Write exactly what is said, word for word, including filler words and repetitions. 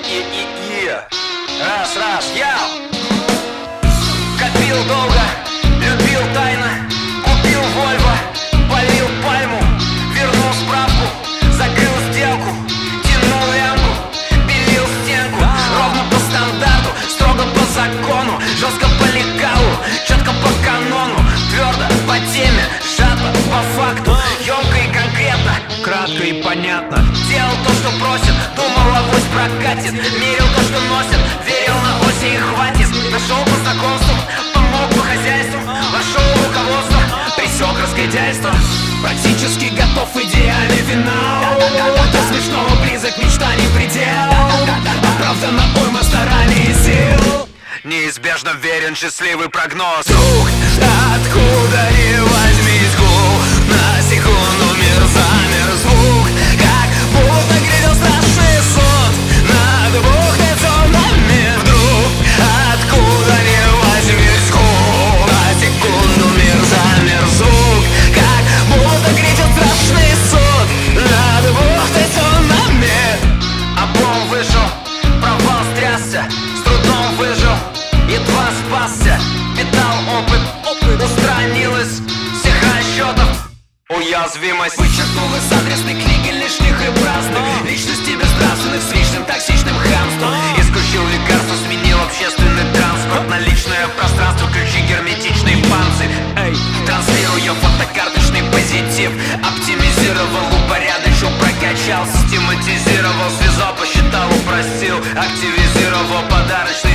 и, и, и. Раз, раз, я копил долго, любил тайно, купил Вольво, полил пальму, вернул справку, закрыл сделку, тянул лямку, белил стенку. Ровно по стандарту, строго по закону, жестко по лекалу, четко по канону, твердо по теме, сжато по факту, емко и конкретно, кратко и понятно. Делал то, что просит, думал, авось прокатит, мерил то, что носит, верил на оси и хватит. Нашел по знакомству, помог по хозяйству, вошел в руководство, пресек разгильдяйство. Практически готов идеальный финал, до смешного близок, мечта не предел. Оправдана уйма стараний и сил, неизбежно верен счастливый прогноз. Друг, откуда ни возьмись, гул, на секунду мир замер, звук, как будто грядет страшный суд над бухгалтерами. Вдруг, откуда ни возьмись, гул, на секунду мир замер, звук, как будто грядет страшный суд над бухгалтерами. Облом вышел, провал стрясся, с трудом выжил, едва спасся, питал опыт, опыт устранилась всех расчетов уязвимость. Вычеркнул из адресной книги лишних и праздных личностей безнравственных с личным токсичным хамством. Исключил лекарство, сменил общественный транспорт на личное пространство, ключи герметичный панцирь. Эй, транслируя фотокарточный позитив, оптимизировал, упорядочил, прокачал, систематизировал, связал, посчитал, упростил, активизировал подарочный